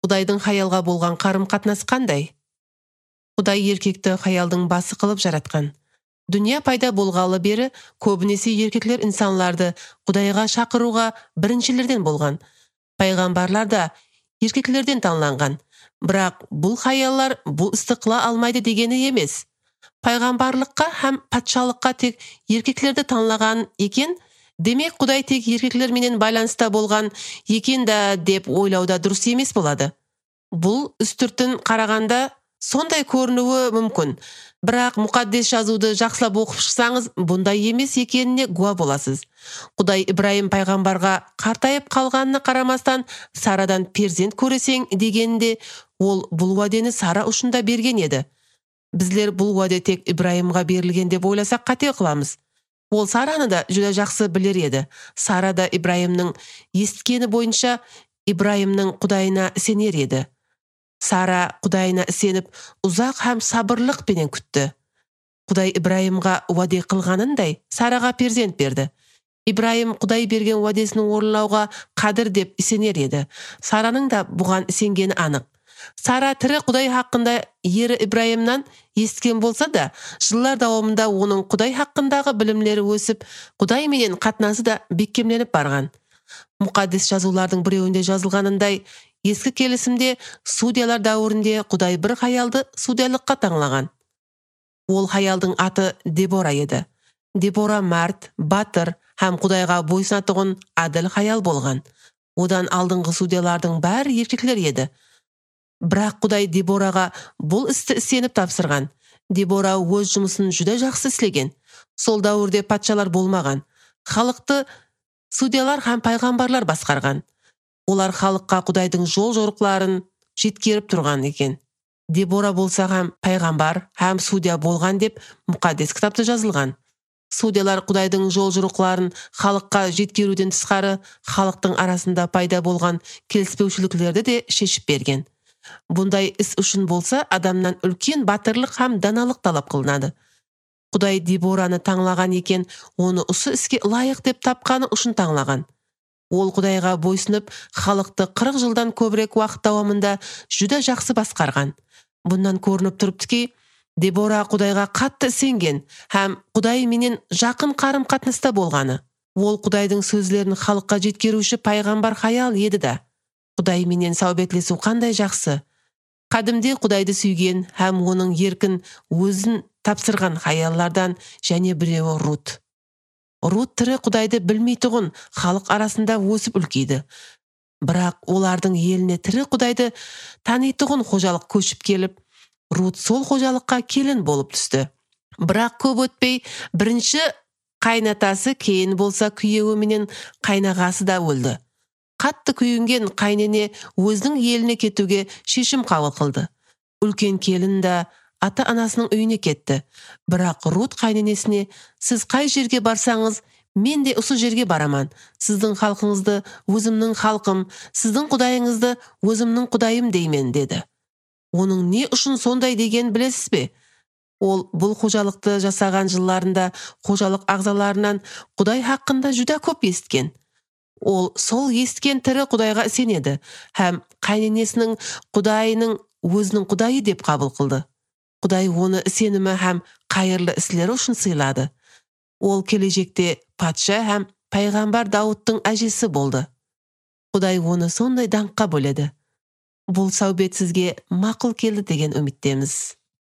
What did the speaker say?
Құдайдың хаялға болған қарым-қатынас қандай? Құдай еркекті хаялдың басы қылып жаратқан. Дүния пайда болғалы бері көбінесе еркеклер инсанларды Құдайға шақыруға біріншілерден болған. Пайғамбарлар да еркеклерден танланған. Бірақ бұл хаяллар бұл істі қыла алмайды дегені емес. Пайғамбарлыққа һәм патшалыққа тек еркеклерді танлаған екен, демек Құдай тек еркеклерменен байланыста болған екен да деп ойлауда дұрыс емес болады. Бұл үстіртін қарағанда сондай көрінуі мүмкін, бірақ мұқаддес жазуды жақсылап оқып шықсаңыз, бұндай емес екеніне гуа боласыз. Құдай Ибраим пайғамбарға қартайып қалғанына қарамастан Сарадан перзент көресең дегенде, ол бұл уәдені Сара ұшында берген еді. Біздер бұл уәде тек Ибраимға берілген деп ойласақ қате қыламыз. Ол Сараны да жүдә жақсы білер еді. Сара да Ибраимның естікені бойынша Ибраимның Құдайына сенер еді. Сара Құдайына сеніп, ұзақ һәм сабырлық пенен күтті. Құдай Ибраимға уәде қылғанындай Сараға перзент берді. Ибраим Құдай берген уәдесінің орындауға қадір деп сенер еді. Сараның да бұған сенгені анық. Сара тірі Құдай хақында ері Ибраимнан естіген болса да, жылдар дауамында оның Құдай хақындағы білімлері өсіп, Құдай менен қатынасы да бекемленіп барған. Мұқаддес жазулардың біреуінде жазылғанындай, ескі келісімде судьялар дәуірінде Құдай бір хаялды судьялыққа таңлаған. Ол хаялдың аты Дебора еді. Дебора мәрт, батыр һәм Құдайға бойсынатығын аділ хаял болған. Одан алдыңғы судьялардың бәрі еркеклер еді. Бірақ Құдай Дебораға бұл істі сеніп тапсырған. Дебора өз жұмысын жүдә жақсы істеген. Сол дәуірде патшалар болмаған. Халықты судьялар һәм пайғамбарлар басқарған. Олар халыққа Құдайдың жол жорықларын жеткеріп тұрған екен. Дебора болса һәм пайғамбар һәм судья болған деп мұқаддес кітапта жазылған. Судьялар Құдайдың жол жорықларын халыққа жеткеруден тысқары, халықтың арасында пайда болған келіспеушіліктерді де шешіп берген. Бұндай іс үшін болса, адамнан үлкен батырлық һәм даналық талап қылынады. Құдай Дебораны таңлаған екен, оны осы іске лайық деп тапқаны үшін таңлаған. Ол Құдайға бойсынып, халықты 40 жылдан көбірек уақыт дауамында жүдә жақсы басқарған. Бұндан көрініп тұрыпты ки, Дебора Құдайға қатты сенген һәм Құдай менен жақын қарым-қатынаста болғаны. Ол Құдайдың сөзлерін халыққа жеткеруші пайғамбар хаял еді да. Құдай менен саубетлесу қандай жақсы. Қадімде Құдайды сүйген һәм оның еркін өзін тапсырған хаяллардан және біреуі Рут. Рут тірі Құдайды білмейтұғын халық арасында өсіп үлкейді. Бірақ олардың еліне тірі Құдайды танитұғын қожалық көшіп келіп, Рут сол қожалыққа келін болып түсті. Бірақ көп өтпей, бірінші қайнатасы кейін болса күйеуі менен қайнағасы да өлді. Қатты күйінген қайнене өзінің еліне кетуге шешім қабыл қылды. Үлкен келін да ата-анасының үйіне кетті. Бірақ Рут қайненесіне, сіз қай жерге барсаңыз, мен де осы жерге бараман. Сіздің халқыңызды өзімнің халқым, сіздің құдайыңызды өзімнің құдайым деймен, деді. Оның не үшін сондай деген білесіз бе? Ол бұл қожалықты жасаған жылларында қожалық ағзаларынан Құдай хақында жүдә көп есткен. Ол сол есткен тірі Құдайға сенеді һәм қайненесінің Құдайының өзінің Құдайы деп қабыл қылды. Құдай оны сенімі һәм қайырлы істері үшін сыйлады. Ол келешекте патша һәм пайғамбар Дауыттың әжесі болды. Құдай оны сондай даңққа бөледі. Бұл сәубет сізге мақұл келді деген үміттеміз.